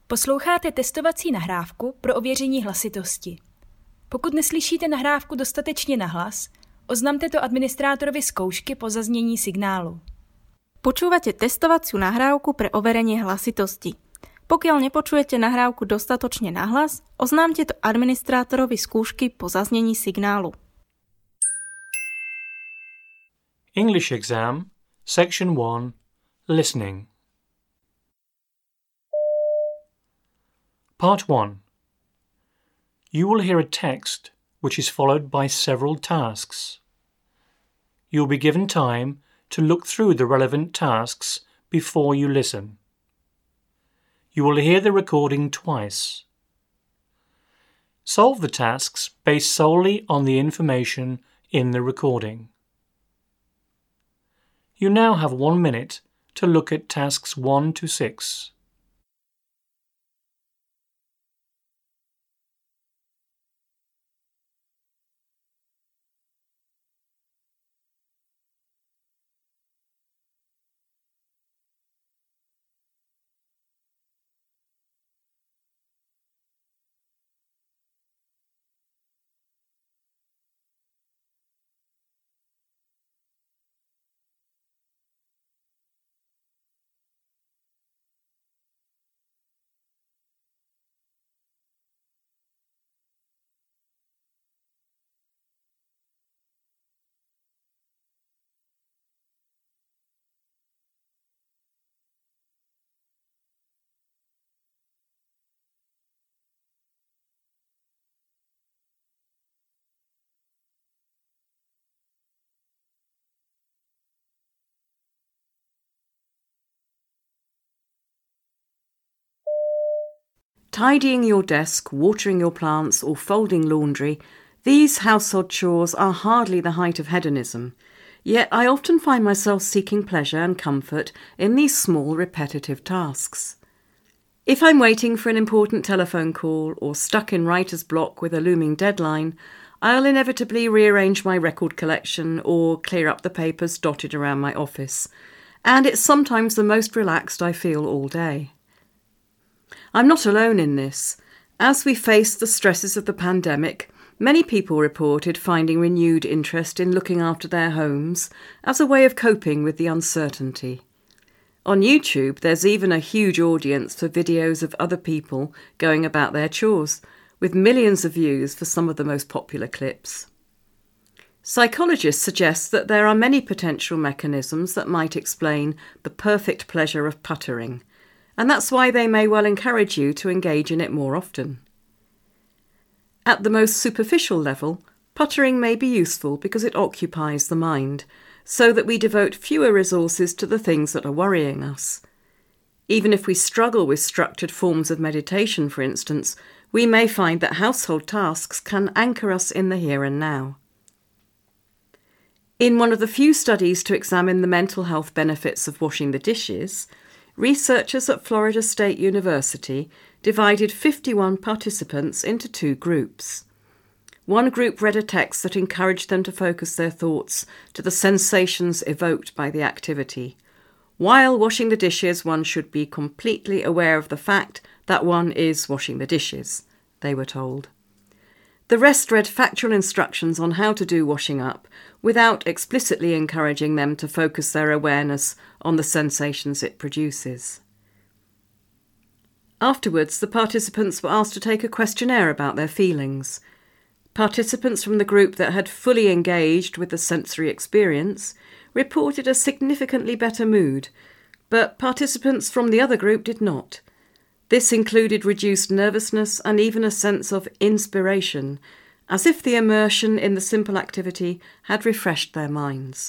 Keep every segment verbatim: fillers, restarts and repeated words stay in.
Posloucháte testovací nahrávku pro ověření hlasitosti. Pokud neslyšíte nahrávku dostatečně nahlas, oznamte to administrátorovi zkoušky po zaznění signálu. Počúvate testovaciu nahrávku pre overenie hlasitosti. Pokiaľ nepočujete nahrávku dostatočne nahlas, oznámte to administrátorovi skúšky po zaznení signálu. English exam, section one, listening. Part one. You will hear a text which is followed by several tasks. You will be given time to look through the relevant tasks before you listen. You will hear the recording twice. Solve the tasks based solely on the information in the recording. You now have one minute to look at tasks one to six. Tidying your desk, watering your plants, or folding laundry, these household chores are hardly the height of hedonism. Yet I often find myself seeking pleasure and comfort in these small, repetitive tasks. If I'm waiting for an important telephone call or stuck in writer's block with a looming deadline, I'll inevitably rearrange my record collection or clear up the papers dotted around my office. And it's sometimes the most relaxed I feel all day. I'm not alone in this. As we face the stresses of the pandemic, many people reported finding renewed interest in looking after their homes as a way of coping with the uncertainty. On YouTube, there's even a huge audience for videos of other people going about their chores, with millions of views for some of the most popular clips. Psychologists suggest that there are many potential mechanisms that might explain the perfect pleasure of puttering, and that's why they may well encourage you to engage in it more often. At the most superficial level, puttering may be useful because it occupies the mind, so that we devote fewer resources to the things that are worrying us. Even if we struggle with structured forms of meditation, for instance, we may find that household tasks can anchor us in the here and now. In one of the few studies to examine the mental health benefits of washing the dishes, researchers at Florida State University divided fifty-one participants into two groups. One group read a text that encouraged them to focus their thoughts to the sensations evoked by the activity. While washing the dishes, one should be completely aware of the fact that one is washing the dishes, they were told. The rest read factual instructions on how to do washing up, without explicitly encouraging them to focus their awareness on the sensations it produces. Afterwards, the participants were asked to take a questionnaire about their feelings. Participants from the group that had fully engaged with the sensory experience reported a significantly better mood, but participants from the other group did not. This included reduced nervousness and even a sense of inspiration, as if the immersion in the simple activity had refreshed their minds.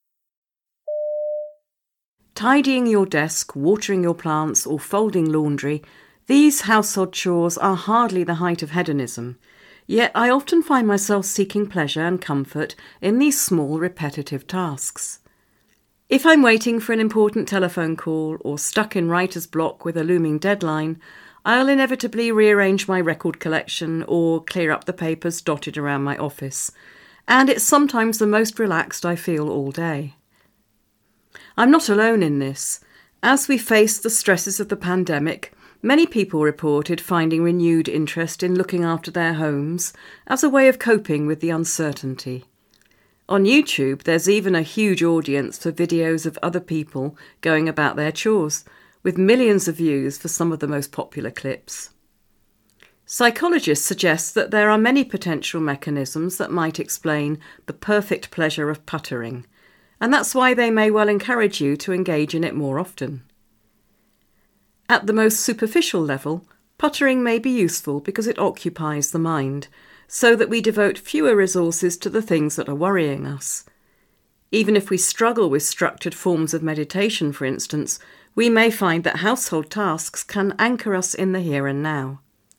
Tidying your desk, watering your plants, or folding laundry, these household chores are hardly the height of hedonism. Yet I often find myself seeking pleasure and comfort in these small, repetitive tasks. If I'm waiting for an important telephone call or stuck in writer's block with a looming deadline, I'll inevitably rearrange my record collection or clear up the papers dotted around my office. And it's sometimes the most relaxed I feel all day. I'm not alone in this. As we face the stresses of the pandemic, Many people reported finding renewed interest in looking after their homes as a way of coping with the uncertainty. On YouTube, there's even a huge audience for videos of other people going about their chores, with millions of views for some of the most popular clips. Psychologists suggest that there are many potential mechanisms that might explain the perfect pleasure of puttering, and that's why they may well encourage you to engage in it more often. At the most superficial level, puttering may be useful because it occupies the mind, so that we devote fewer resources to the things that are worrying us. Even if we struggle with structured forms of meditation, for instance, we may find that household tasks can anchor us in the here and now.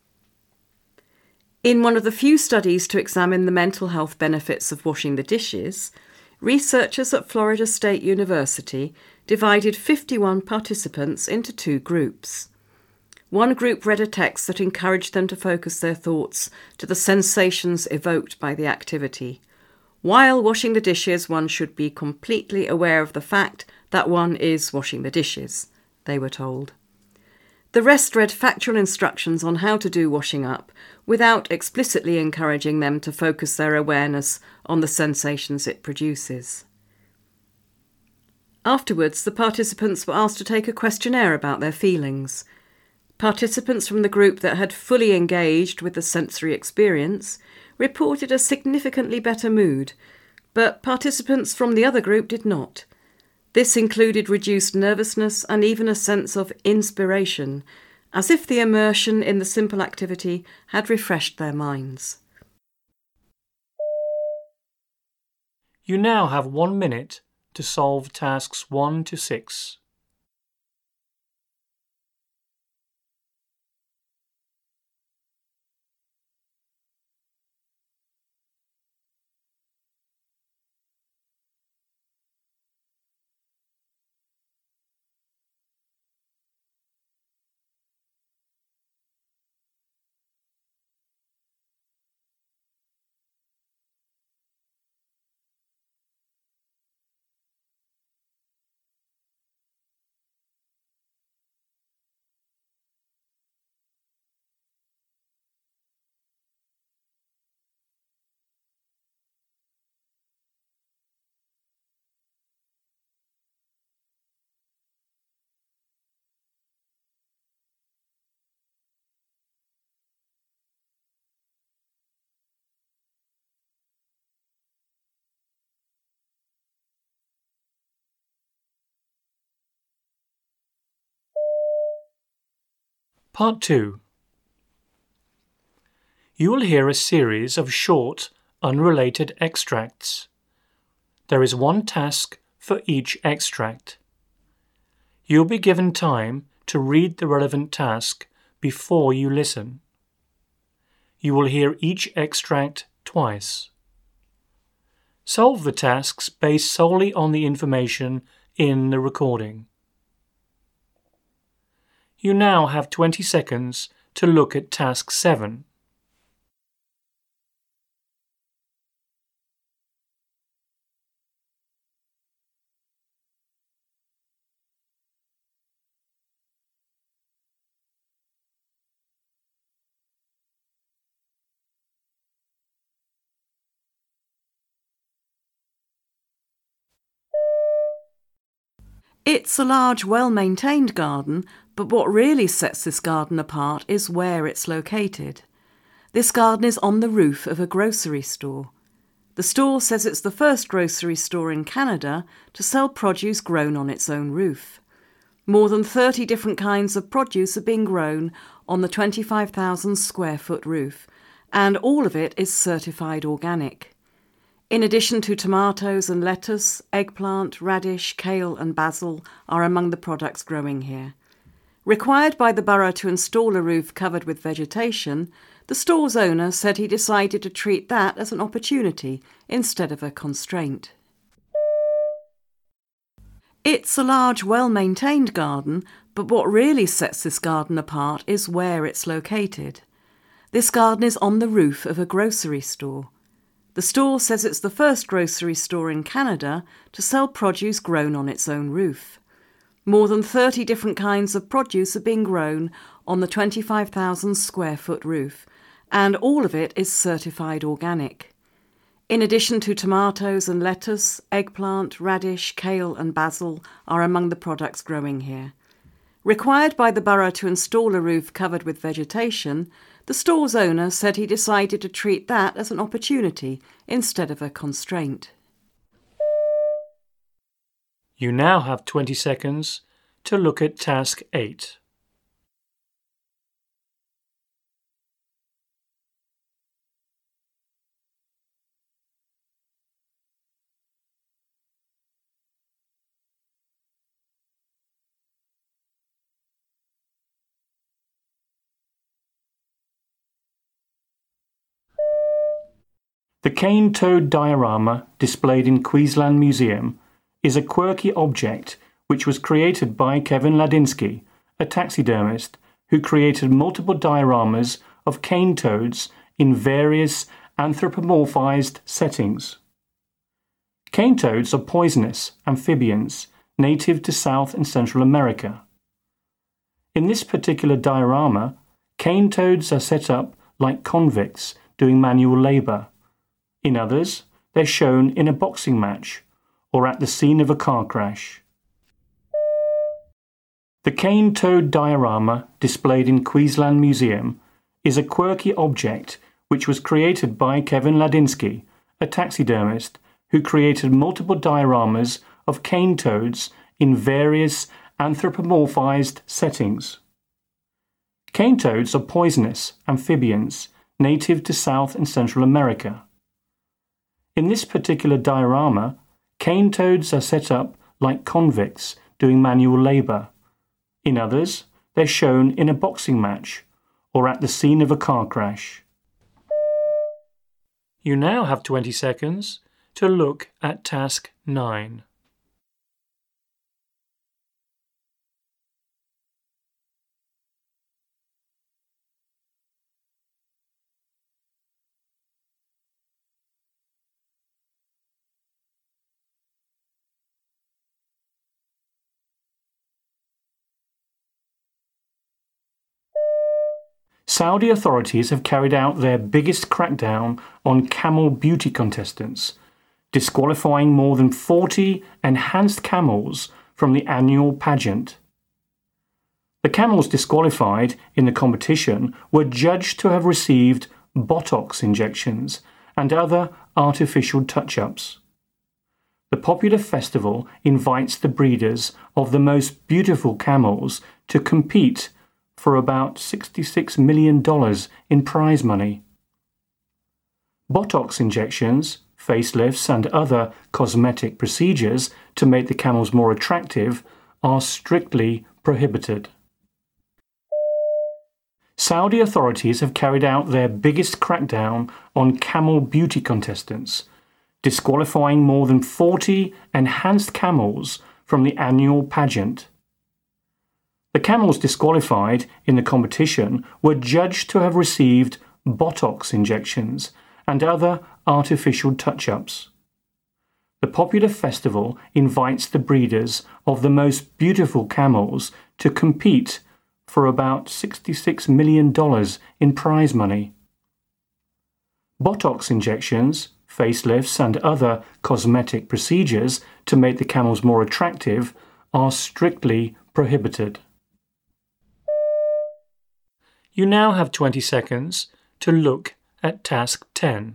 In one of the few studies to examine the mental health benefits of washing the dishes, researchers at Florida State University divided fifty-one participants into two groups. One group read a text that encouraged them to focus their thoughts to the sensations evoked by the activity. While washing the dishes, one should be completely aware of the fact that one is washing the dishes, they were told. The rest read factual instructions on how to do washing up, without explicitly encouraging them to focus their awareness on the sensations it produces. Afterwards, the participants were asked to take a questionnaire about their feelings. Participants from the group that had fully engaged with the sensory experience reported a significantly better mood, but participants from the other group did not. This included reduced nervousness and even a sense of inspiration, as if the immersion in the simple activity had refreshed their minds. You now have one minute to solve tasks one to six. Part two. You will hear a series of short, unrelated extracts. There is one task for each extract. You will be given time to read the relevant task before you listen. You will hear each extract twice. Solve the tasks based solely on the information in the recording. You now have twenty seconds to look at task seven. It's a large, well-maintained garden, but what really sets this garden apart is where it's located. This garden is on the roof of a grocery store. The store says it's the first grocery store in Canada to sell produce grown on its own roof. More than thirty different kinds of produce are being grown on the twenty-five thousand square foot roof, and all of it is certified organic. In addition to tomatoes and lettuce, eggplant, radish, kale and basil are among the products growing here. Required by the borough to install a roof covered with vegetation, the store's owner said he decided to treat that as an opportunity instead of a constraint. It's a large, well-maintained garden, but what really sets this garden apart is where it's located. This garden is on the roof of a grocery store. The store says it's the first grocery store in Canada to sell produce grown on its own roof. More than thirty different kinds of produce are being grown on the twenty-five thousand square foot roof, and all of it is certified organic. In addition to tomatoes and lettuce, eggplant, radish, kale and basil are among the products growing here. Required by the borough to install a roof covered with vegetation, the store's owner said he decided to treat that as an opportunity instead of a constraint. You now have twenty seconds to look at task eight. The cane toad diorama displayed in Queensland Museum is a quirky object which was created by Kevin Ladinsky, a taxidermist who created multiple dioramas of cane toads in various anthropomorphized settings. Cane toads are poisonous amphibians native to South and Central America. In this particular diorama, cane toads are set up like convicts doing manual labour. In others, they're shown in a boxing match or at the scene of a car crash. The cane toad diorama displayed in Queensland Museum is a quirky object which was created by Kevin Ladinsky, a taxidermist who created multiple dioramas of cane toads in various anthropomorphized settings. Cane toads are poisonous amphibians native to South and Central America. In this particular diorama, cane toads are set up like convicts doing manual labour. In others, they're shown in a boxing match or at the scene of a car crash. You now have twenty seconds to look at task nine. Saudi authorities have carried out their biggest crackdown on camel beauty contestants, disqualifying more than forty enhanced camels from the annual pageant. The camels disqualified in the competition were judged to have received Botox injections and other artificial touch-ups. The popular festival invites the breeders of the most beautiful camels to compete for about sixty-six million dollars in prize money. Botox injections, facelifts and other cosmetic procedures to make the camels more attractive are strictly prohibited. Saudi authorities have carried out their biggest crackdown on camel beauty contestants, disqualifying more than forty enhanced camels from the annual pageant. The camels disqualified in the competition were judged to have received Botox injections and other artificial touch-ups. The popular festival invites the breeders of the most beautiful camels to compete for about sixty-six million dollars in prize money. Botox injections, facelifts and other cosmetic procedures to make the camels more attractive are strictly prohibited. You now have twenty seconds to look at task ten.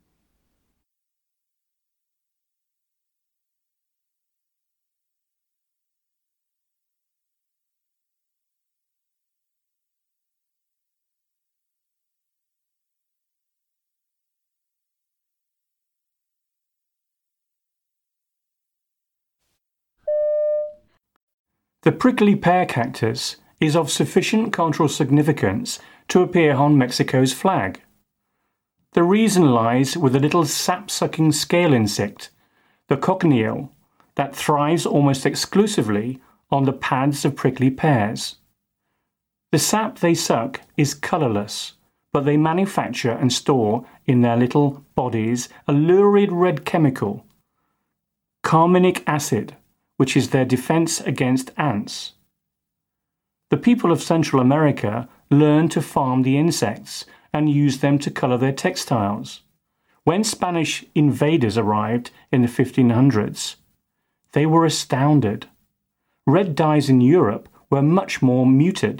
The prickly pear cactus is of sufficient cultural significance to appear on Mexico's flag. The reason lies with a little sap-sucking scale insect, the cochineal, that thrives almost exclusively on the pads of prickly pears. The sap they suck is colourless, but they manufacture and store in their little bodies a lurid red chemical, carminic acid, which is their defence against ants. The people of Central America learned to farm the insects and use them to colour their textiles. When Spanish invaders arrived in the fifteen hundreds, they were astounded. Red dyes in Europe were much more muted.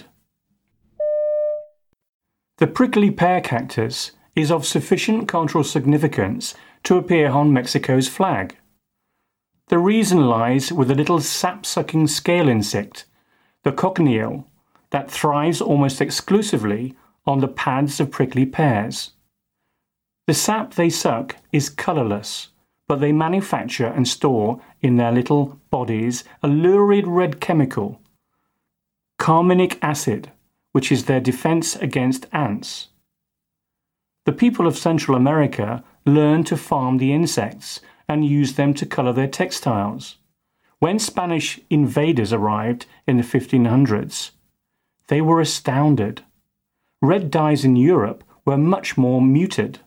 The prickly pear cactus is of sufficient cultural significance to appear on Mexico's flag. The reason lies with a little sap-sucking scale insect, the cochineal, that thrives almost exclusively on the pads of prickly pears. The sap they suck is colourless, but they manufacture and store in their little bodies a lurid red chemical, carminic acid, which is their defence against ants. The people of Central America learned to farm the insects and use them to colour their textiles. When Spanish invaders arrived in the fifteen hundreds, they were astounded. Red dyes in Europe were much more muted.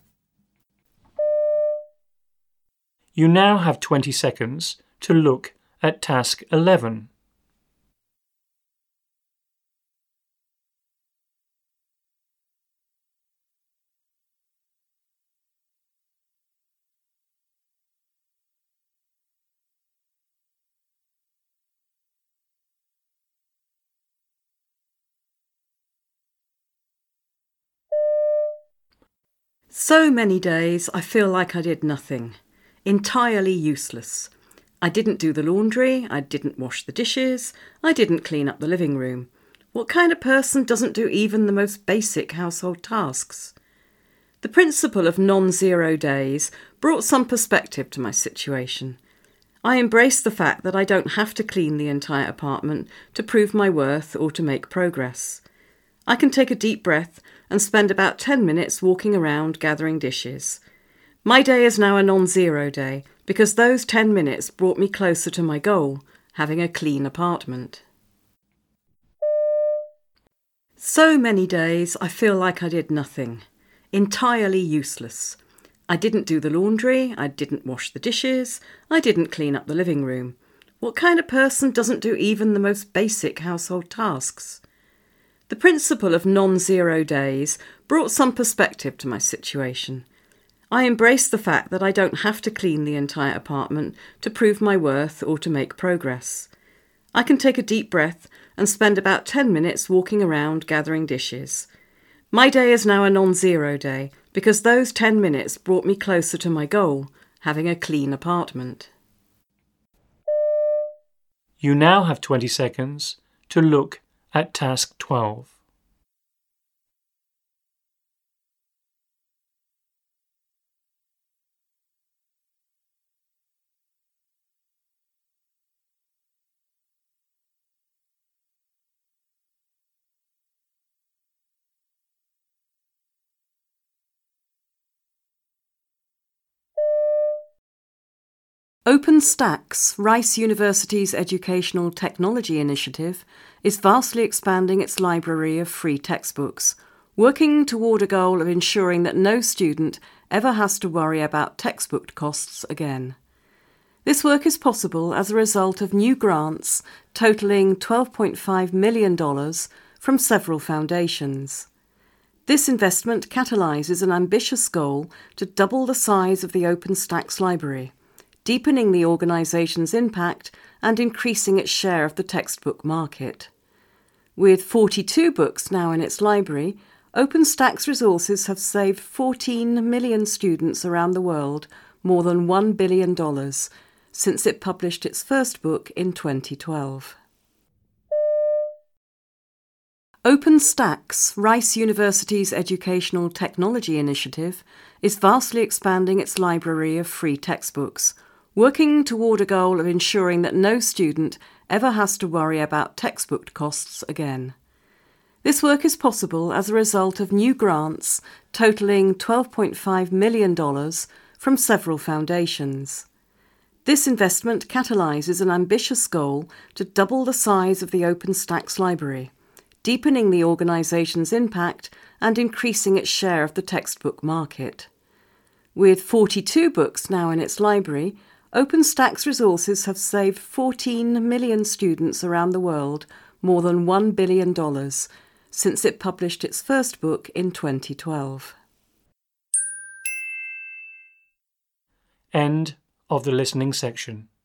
You now have twenty seconds to look at task eleven. So many days I feel like I did nothing. Entirely useless. I didn't do the laundry, I didn't wash the dishes, I didn't clean up the living room. What kind of person doesn't do even the most basic household tasks? The principle of non-zero days brought some perspective to my situation. I embraced the fact that I don't have to clean the entire apartment to prove my worth or to make progress. I can take a deep breath and spend about ten minutes walking around gathering dishes. My day is now a non-zero day because those ten minutes brought me closer to my goal, having a clean apartment. So many days I feel like I did nothing. Entirely useless. I didn't do the laundry, I didn't wash the dishes, I didn't clean up the living room. What kind of person doesn't do even the most basic household tasks? The principle of non-zero days brought some perspective to my situation. I embraced the fact that I don't have to clean the entire apartment to prove my worth or to make progress. I can take a deep breath and spend about ten minutes walking around gathering dishes. My day is now a non-zero day because those ten minutes brought me closer to my goal, having a clean apartment. You now have twenty seconds to look at task twelve. OpenStax, Rice University's educational technology initiative, is vastly expanding its library of free textbooks, working toward a goal of ensuring that no student ever has to worry about textbook costs again. This work is possible as a result of new grants totaling twelve point five million dollars from several foundations. This investment catalyses an ambitious goal to double the size of the OpenStax library, deepening the organisation's impact and increasing its share of the textbook market. With forty-two books now in its library, OpenStax resources have saved fourteen million students around the world more than one billion dollars since it published its first book in twenty twelve. OpenStax, Rice University's educational technology initiative, is vastly expanding its library of free textbooks, working toward a goal of ensuring that no student ever has to worry about textbook costs again. This work is possible as a result of new grants totaling twelve point five million dollars from several foundations. This investment catalyses an ambitious goal to double the size of the OpenStax library, deepening the organisation's impact and increasing its share of the textbook market. With forty-two books now in its library, OpenStax resources have saved fourteen million students around the world more than one billion dollars, since it published its first book in twenty twelve. End of the listening section.